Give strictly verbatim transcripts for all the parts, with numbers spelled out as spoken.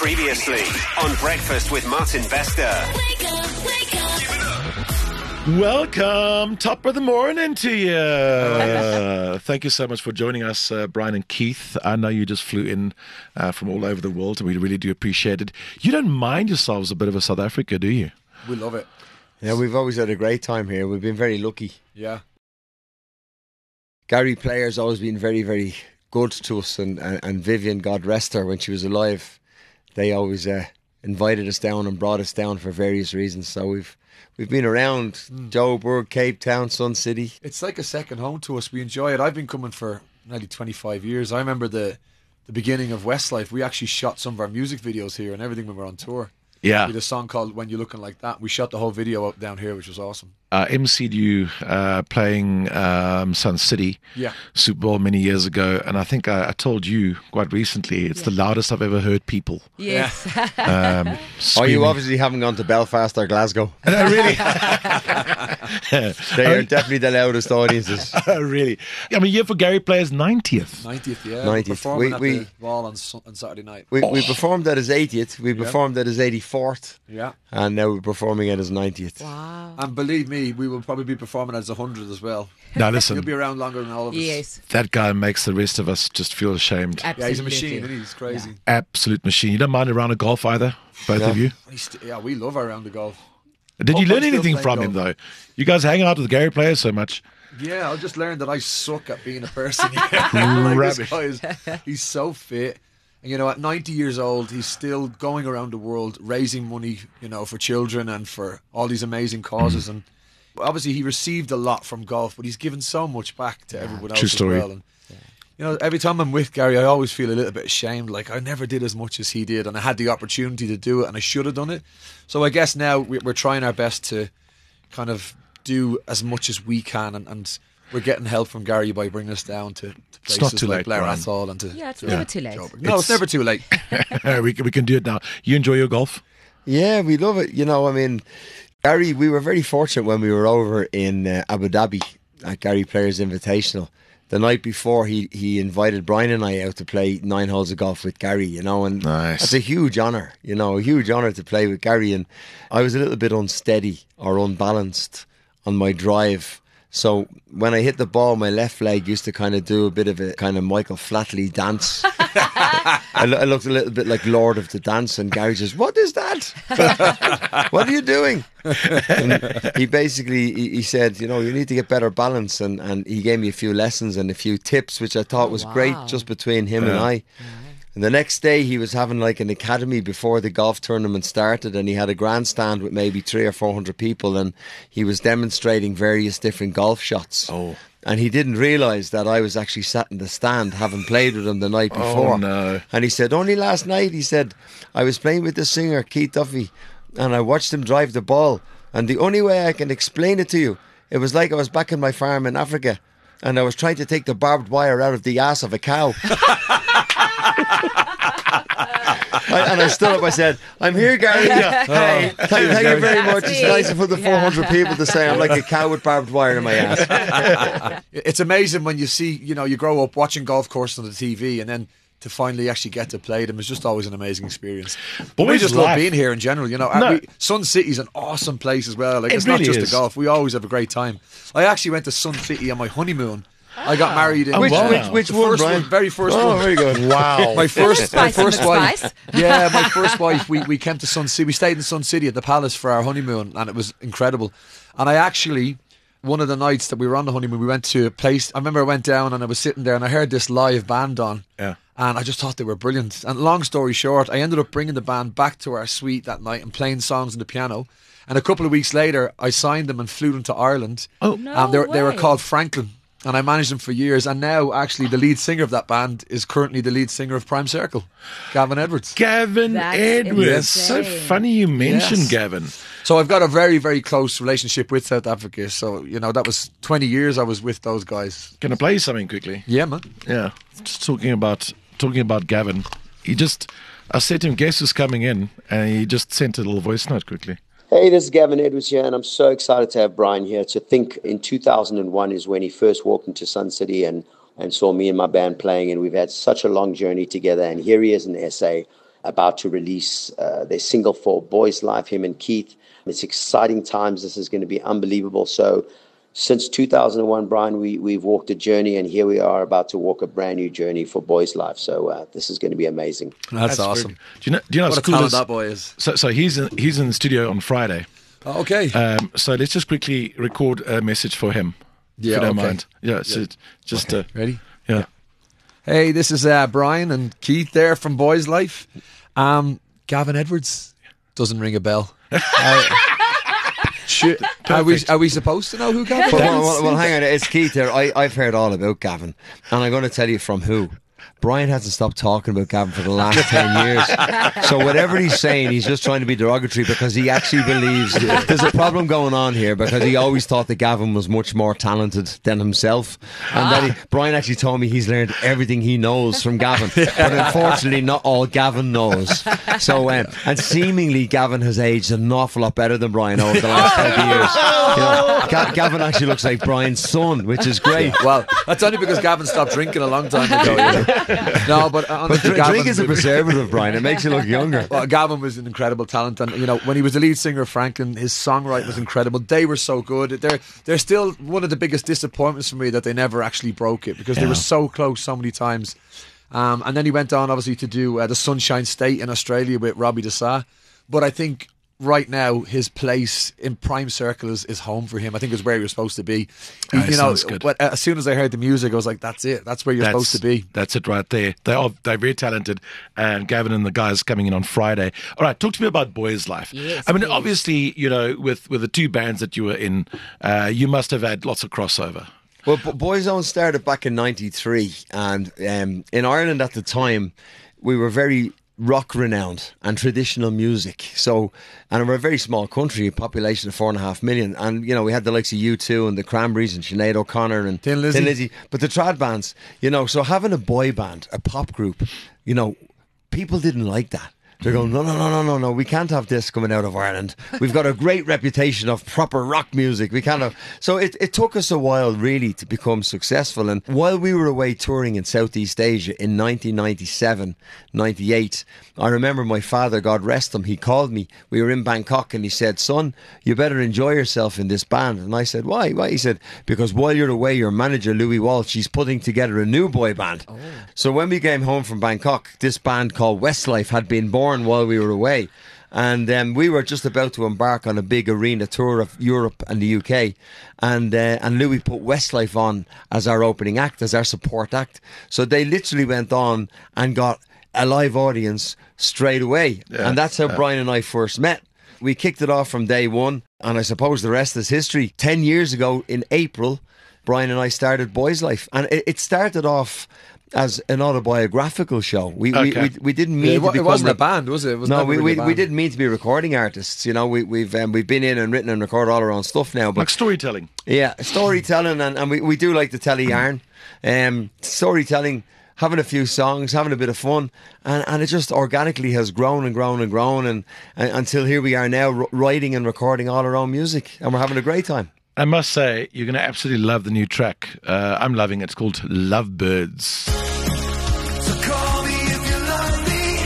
Previously on Breakfast with Martin Bester. Wake up, wake up. Welcome, top of the morning to you. Uh, thank you so much for joining us, uh, Brian and Keith. I know you just flew in uh, from all over the world, and we really do appreciate it. You don't mind yourselves a bit of a South Africa, do you? We love it. Yeah, we've always had a great time here. We've been very lucky. Yeah. Gary Player's always been very, very good to us, and, and, and Vivian, God rest her, when she was alive, they always uh, invited us down and brought us down for various reasons. So we've we've been around mm. Joburg, Cape Town, Sun City. It's like a second home to us. We enjoy it. I've been coming for nearly twenty-five years. I remember the the beginning of Westlife. We actually shot some of our music videos here and everything when we were on tour. Yeah. We did a song called When You're Looking Like That. We shot the whole video up down here, which was awesome. Uh, M C'd you uh, playing um, Sun City yeah. Super Bowl many years ago, and I think I, I told you quite recently it's yeah. the loudest I've ever heard people. Yes. um, oh, you obviously haven't gone to Belfast or Glasgow. No, really? They are definitely the loudest audiences. Oh, really? I mean, you're for Gary Player's ninetieth. ninetieth, yeah. ninetieth. Performing we, at we, the Wall on, on Saturday night. We, oh. we performed at his eightieth. We performed yeah. at his eighty-fourth. Yeah. And now we're performing at his ninetieth. Wow. And believe me, we will probably be performing as a hundred as well. Now listen, he'll be around longer than all of us. Yes, that guy makes the rest of us just feel ashamed. Absolutely. Yeah, he's a machine, isn't he? He's crazy. Yeah. Absolute machine. You don't mind a round of golf either, both no. of you? Yeah, we love our round of golf. Did oh, you learn I'm anything from golf. him though? You guys hang out with Gary Player so much. Yeah, I just learned that I suck at being a person. like this guy is, he's so fit. And, you know, at ninety years old, he's still going around the world raising money, you know, for children and for all these amazing causes. And obviously, he received a lot from golf, but he's given so much back to yeah, everyone else true story. as well. And, yeah. you know, every time I'm with Gary, I always feel a little bit ashamed. Like, I never did as much as he did, and I had the opportunity to do it, and I should have done it. So I guess now we're trying our best to kind of do as much as we can, and, and we're getting help from Gary by bringing us down to, to places not too like late, Blair Brian. Athol and to yeah, it's to, never uh, too late. Joburg. No, it's, it's never too late. we can, we can do it now. You enjoy your golf? Yeah, we love it. You know, I mean, Gary, we were very fortunate when we were over in uh, Abu Dhabi at Gary Player's Invitational. The night before, he, he invited Brian and I out to play nine holes of golf with Gary, you know, and nice. That's a huge honour, you know, a huge honour to play with Gary. And I was a little bit unsteady or unbalanced on my drive. So when I hit the ball, my left leg used to kind of do a bit of a kind of Michael Flatley dance. I, lo- I looked a little bit like Lord of the Dance, and Gary says, "What is that? What are you doing?" And he basically he, he said, "You know, you need to get better balance," and, and he gave me a few lessons and a few tips, which I thought oh, was wow. great just between him yeah. and I. And the next day he was having like an academy before the golf tournament started, and he had a grandstand with maybe three or four hundred people, and he was demonstrating various different golf shots. Oh. And he didn't realise that I was actually sat in the stand having played with him the night before. Oh, no. And he said, only last night, he said, I was playing with the singer, Keith Duffy, and I watched him drive the ball. And the only way I can explain it to you, it was like I was back in my farm in Africa, and I was trying to take the barbed wire out of the ass of a cow. I, and I stood up, I said, I'm here, Gary. Yeah. Oh, thank, thank you very much. It's nice for the four hundred people to say I'm like a cow with barbed wire in my ass. It's amazing when you see, you know, you grow up watching golf courses on the T V, and then to finally actually get to play them is just always an amazing experience. But we just life. love being here in general. You know, no. we, Sun City's an awesome place as well. Like, it it's really not just is. the golf. We always have a great time. I actually went to Sun City on my honeymoon. I got married in Oh, Which, wow. which, which the one, first Brian? one, very first Oh, one. very good. Wow. My first, my Spice in first the wife. spice. Yeah, my first wife. We we came to Sun City. We stayed in Sun City at the Palace for our honeymoon, and it was incredible. And I actually, one of the nights that we were on the honeymoon, we went to a place. I remember I went down and I was sitting there, and I heard this live band on. Yeah. And I just thought they were brilliant. And long story short, I ended up bringing the band back to our suite that night and playing songs on the piano. And a couple of weeks later, I signed them and flew them to Ireland. Oh, No and they were, they were way. called Franklin. And I managed them for years. And now, actually, the lead singer of that band is currently the lead singer of Prime Circle, Gavin Edwards. Gavin That's Edwards. So insane. funny you mentioned Yes. Gavin. So I've got a very, very close relationship with South Africa. So, you know, that was twenty years I was with those guys. Can I play you something quickly? Yeah, man. Yeah. Just talking about talking about Gavin. He just, I said to him, guess who's coming in? And he just sent a little voice note quickly. Hey, this is Gavin Edwards here, and I'm so excited to have Brian here. To think in two thousand one is when he first walked into Sun City and, and saw me and my band playing, and we've had such a long journey together, and here he is in S A. about to release uh, their single for Boys Life, him and Keith. It's exciting times. This is going to be unbelievable. So since two thousand one, Brian, we, we've walked a journey, and here we are about to walk a brand new journey for Boys Life. So uh, this is going to be amazing. That's, That's awesome. very- Do you know? Do you know What what's a cool talent is- that boy is. So, so he's in, he's in the studio on Friday. Oh, okay. Um, so let's just quickly record a message for him. Yeah, if you don't okay. mind. Yeah. So Yeah. it's just uh, Ready? yeah. Hey, this is uh, Brian and Keith there from Boys Life. Um, Gavin Edwards doesn't ring a bell. Uh, should, are, we, are we supposed to know who Gavin Well, Edwards well, is? well, hang on, it's Keith there. I, I've heard all about Gavin, and I'm going to tell you from who. Brian hasn't stopped talking about Gavin for the last ten years. So whatever he's saying, he's just trying to be derogatory because he actually believes there's a problem going on here, because he always thought that Gavin was much more talented than himself. And that he, Brian actually told me he's learned everything he knows from Gavin. But unfortunately, not all Gavin knows. So, um, and seemingly Gavin has aged an awful lot better than Brian over the last twenty years. You know, Ga- Gavin actually looks like Brian's son, which is great. Well, that's only because Gavin stopped drinking a long time ago. You know? No, but But honestly, dr- Gavin drink is a would- preservative, Brian. It makes you look younger. Well, Gavin was an incredible talent, and you know when he was the lead singer of Franklin, his songwriting was incredible. They were so good. They're they're still one of the biggest disappointments for me that they never actually broke it, because they were so close so many times. Um, and then he went on obviously to do uh, the Sunshine State in Australia with Robbie Dessa. But I think right now his place in Prime Circle is, is home for him. I think it's where he was supposed to be. He- Ah, you know, sounds good. but as soon as I heard the music, I was like, "That's it. That's where you're That's, supposed to be." That's it right there. They are they're very talented, and Gavin and the guys coming in on Friday. All right, talk to me about Boys Life. Yes, I mean, please. obviously, you know, with with the two bands that you were in, uh, you must have had lots of crossover. Well, B- Boyzone started back in ninety-three, and um, in Ireland at the time, we were very rock renowned and traditional music. So, and we're a very small country, a population of four and a half million. And, you know, we had the likes of U two and the Cranberries and Sinead O'Connor and Thin Lizzy. But the trad bands, you know, so having a boy band, a pop group, you know, people didn't like that. They're going, no, no, no, no, no, no. We can't have this coming out of Ireland. We've got a great reputation of proper rock music. We can't have. So it, it took us a while really to become successful. And while we were away touring in Southeast Asia in nineteen ninety-seven, ninety-eight, I remember my father, God rest him, he called me. We were in Bangkok and he said, "Son, you better enjoy yourself in this band." And I said, "Why?" Why? He said, "Because while you're away, your manager, Louis Walsh, he's putting together a new boy band." Oh. So when we came home from Bangkok, this band called Westlife had been born while we were away. And um, we were just about to embark on a big arena tour of Europe and the U K. And uh, and Louis put Westlife on as our opening act, as our support act. So they literally went on and got a live audience straight away. Yeah, and that's how yeah. Brian and I first met. We kicked it off from day one. And I suppose the rest is history. Ten years ago in April, Brian and I started Boys Life. And it, it started off as an autobiographical show. We Okay. we, we, we didn't mean Yeah, it, to wa- it become wasn't re- a band, was it? It was no, never we, really we, a band. we didn't mean to be recording artists. You know, we, we've um, we've been in and written and recorded all our own stuff now. But Like storytelling. yeah, storytelling, and, and we, we do like to tell a yarn. Um, storytelling, having a few songs, having a bit of fun, and, and it just organically has grown and grown and grown, and, and until here we are now, r- writing and recording all our own music, and we're having a great time. I must say, you're going to absolutely love the new track. Uh, I'm loving it. It's called Lovebirds. So call me if you love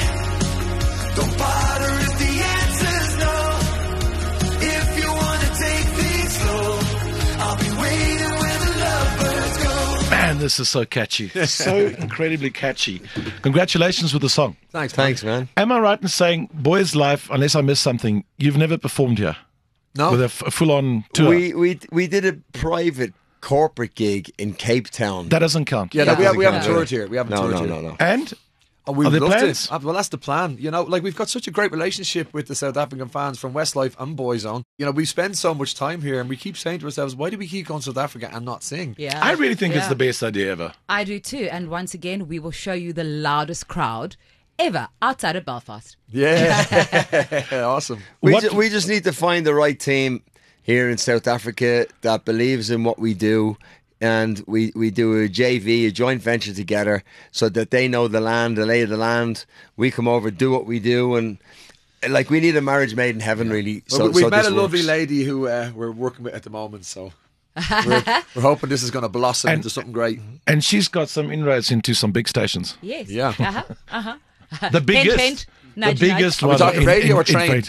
me. Don't bother if the answer's no. If you want to take things slow, I'll be waiting where the lovebirds go. Man, this is so catchy. So incredibly catchy. Congratulations with the song. Thanks, man. Thanks, man. Am I right in saying, Boys Life, unless I missed something, you've never performed here? No, With a, f- a full-on tour? We we we did a private corporate gig in Cape Town. that doesn't count. yeah, no, we, Yeah. have, we haven't Yeah. toured here. We haven't no, toured no, here. no, no. And Oh, we Are would there love plans? to. Uh, Well, that's the plan. You know, like we've got such a great relationship with the South African fans from Westlife and Boyzone. You know, we spend so much time here, and we keep saying to ourselves, "Why do we keep going to South Africa and not sing?" Yeah. I really think it's Yeah. the best idea ever. I do too. And once again, we will show you the loudest crowd ever outside of Belfast. Yeah, awesome. We, What- ju- we just need to find the right team here in South Africa that believes in what we do, and we, we do a J V, a joint venture together, so that they know the land, the lay of the land. We come over, do what we do, and like we need a marriage made in heaven, really. Well, So, we- we've so met this a lovely works. lady who uh, we're working with at the moment, so we're, we're hoping this is going to blossom And- into something great. And she's got some inroads into some big stations. Yes. Yeah. Uh-huh. Uh-huh. The biggest. Hint, hint. Nudge, the biggest Are we one. talking in- radio in- or in train?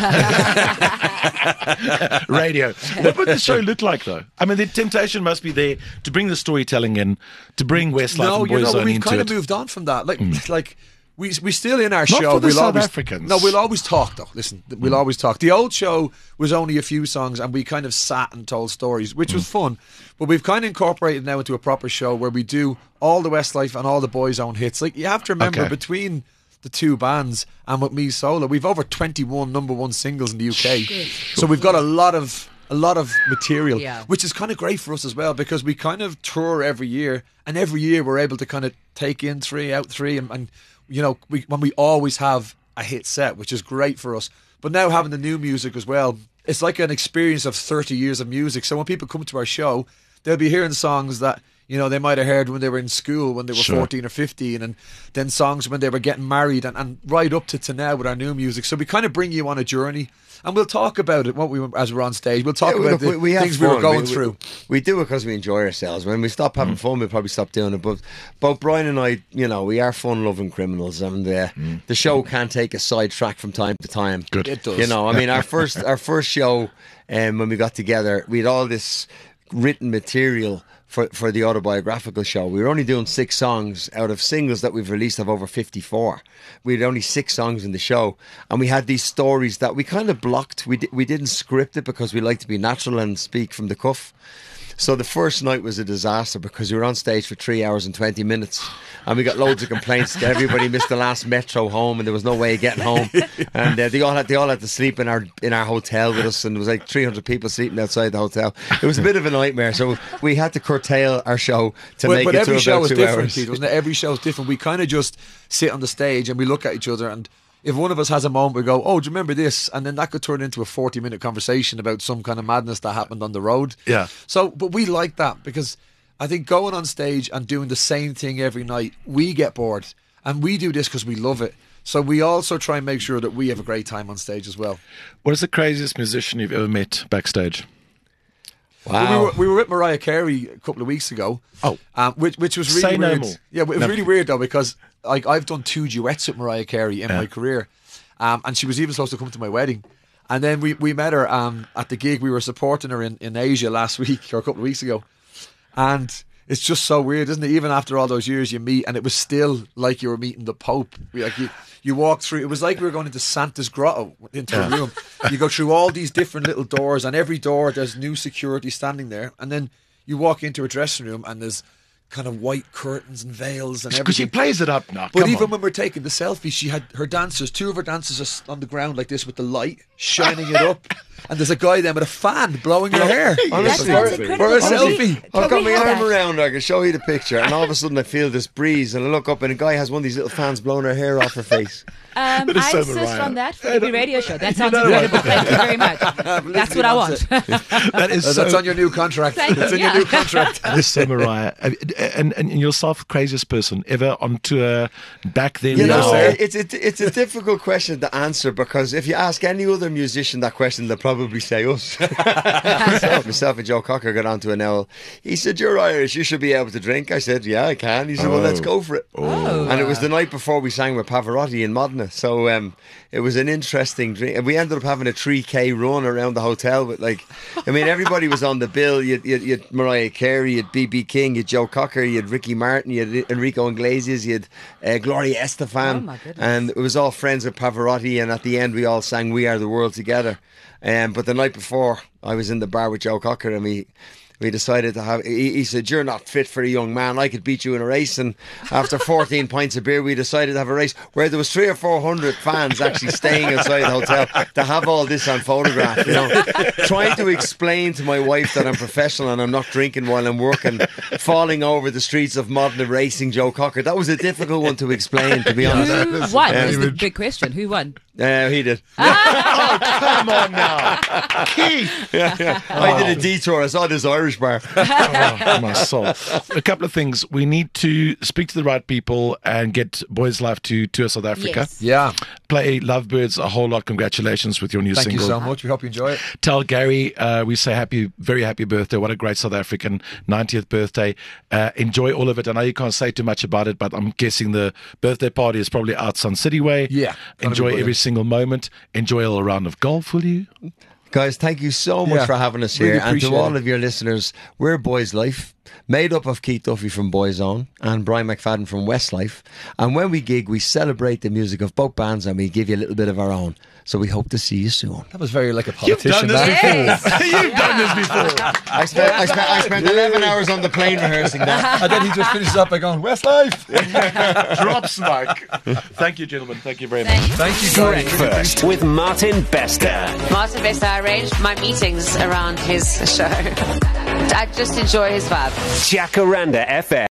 fate. Radio. What would the show look like, though? I mean, the temptation must be there to bring the storytelling in, to bring Westlife No, and you know, Boyzone we've into kind it. of moved on from that. Like, like we we still in our Not show. for the we'll South always, Africans. No, we'll always talk though. Listen, th- we'll always talk. The old show was only a few songs, and we kind of sat and told stories, which was fun. But we've kind of incorporated now into a proper show where we do all the Westlife and all the Boyzone hits. Like, you have to remember, Okay. between the two bands and with me solo, we've over twenty-one number one singles in the U K. So we've got a lot of a lot of material, Yeah. which is kind of great for us as well, because we kind of tour every year, and every year we're able to kind of take in three, out three, and, and you know, we, when we always have a hit set, which is great for us. But now having the new music as well, it's like an experience of thirty years of music. So when people come to our show, they'll be hearing songs that, you know, they might have heard when they were in school, when they were Sure. fourteen or fifteen, and then songs when they were getting married, and, and right up to, to now with our new music. So we kind of bring you on a journey, and we'll talk about it, won't we, as we're on stage. We'll talk Yeah, about look, the we, we have things we were fun. going we, through. We, we do it because we enjoy ourselves. When we stop having fun, we'll probably stop doing it. But both Brian and I, you know, we are fun-loving criminals, and uh, the show can take a sidetrack from time to time. Good. It does. You know, I mean, our first our first show, um, when we got together, we had all this written material for, for the autobiographical show. We were only doing six songs out of singles that we've released of over fifty-four. We had only six songs in the show, and we had these stories that we kind of blocked. We, di- we didn't script it because we like to be natural and speak from the cuff. So the first night was a disaster because we were on stage for three hours and twenty minutes, and we got loads of complaints. Everybody missed the last metro home, and there was no way of getting home. And uh, they all had they all had to sleep in our in our hotel with us, and there was like three hundred people sleeping outside the hotel. It was a bit of a nightmare. So we had to curtail our show to But, make but it every to show about is two different, hours. Keith, wasn't it? Every show is different. We kind of just sit on the stage and we look at each other, and if one of us has a moment, we go, "Oh, do you remember this?" And then that could turn into a forty-minute conversation about some kind of madness that happened on the road. Yeah. So, but we like that because I think going on stage and doing the same thing every night, we get bored, and we do this because we love it. So we also try and make sure that we have a great time on stage as well. What is the craziest musician you've ever met backstage? Wow. We were, we were with Mariah Carey a couple of weeks ago. Oh. um, which which was really Say no weird. more. Yeah, it was No. really weird though, because like I've done two duets with Mariah Carey in Yeah. my career, um, and she was even supposed to come to my wedding. And then we, we met her um, at the gig. We were supporting her in, in Asia last week or a couple of weeks ago, and it's just so weird, isn't it? Even after all those years, you meet, and it was still like you were meeting the Pope. Like you, you walk through. It was like we were going into Santa's grotto into a room. You go through all these different little doors, and every door there's new security standing there, and then you walk into a dressing room, and there's kind of white curtains and veils and Because she everything. plays it up now. But Come even on. when we're taking the selfie, she had her dancers, two of her dancers are s- on the ground like this with the light shining it up, and there's a guy there with a fan blowing her hair. That Honestly, sounds for- incredible. for a Can we- selfie. can I've got we my have arm that? around her. I can show you the picture, and all of a sudden I feel this breeze, and I look up, and a guy has one of these little fans blowing her hair off her face. Um, That is I so insist Mariah. on that for every radio show. That sounds know incredible. Thank you very much. That's what I want. That is Uh, so, That's on your new contract. Thank you, It's in yeah. your new contract. that is so Mariah. And, and, and yourself, craziest person ever on tour back then? You know, now? sir. it's a, it's a difficult question to answer because if you ask any other musician that question, they'll probably say us. So, myself and Joe Cocker got onto an owl. He said, "You're Irish, you should be able to drink." I said, "Yeah, I can." He said, "Well, let's go for it." Oh. And it was the night before we sang with Pavarotti in Modena. So um, it was an interesting drink. And we ended up having a three K run around the hotel with, like, I mean, everybody was on the bill. You had, you had Mariah Carey, you had B B King, you had Joe Cocker, you had Ricky Martin, you had Enrico Iglesias, you had uh, Gloria Estefan. Oh, my goodness. And it was all friends with Pavarotti. And at the end, we all sang We Are the World together. Um, but the night before, I was in the bar with Joe Cocker, and we we decided to have. He, he said, "You're not fit for a young man. I could beat you in a race." And after fourteen pints of beer, we decided to have a race where there was three or four hundred fans actually staying outside the hotel to have all this on photograph. You know, trying to explain to my wife that I'm professional and I'm not drinking while I'm working, falling over the streets of Modena racing Joe Cocker. That was a difficult one to explain, to be honest. Who won? Yeah. Is the big question. Who won? Uh, he did. Come on now. Keith. I did a detour. I saw this Irish Irish bar. Oh, my soul. A couple of things. We need to speak to the right people and get Boys Life to tour South Africa. Yes. Yeah. Play Lovebirds a whole lot. Congratulations with your new Thank single. you so much. We hope you enjoy it. Tell Gary uh, we say happy, very happy birthday. What a great South African ninetieth birthday. Uh, enjoy all of it. I know you can't say too much about it, but I'm guessing the birthday party is probably out Sun City Way. Yeah. Enjoy every single moment. Enjoy a little round of golf, will you? Guys, thank you so much Yeah, for having us really here. And to appreciate all it. of your listeners, we're Boys Life, made up of Keith Duffy from Boys On and Brian McFadden from Westlife. And when we gig, we celebrate the music of both bands and we give you a little bit of our own. So we hope to see you soon. That was very like a You've politician. done this that. before. You've done this before. I spent, I spent, I spent eleven hours on the plane rehearsing that. And then he just finishes up by going, Westlife. Drops mic. Thank you, gentlemen. Thank you very much. Thank you, guys. Breakfast with Martin Bester. Martin Bester, I arranged my meetings around his show. I just enjoy his vibe. Jacaranda F M.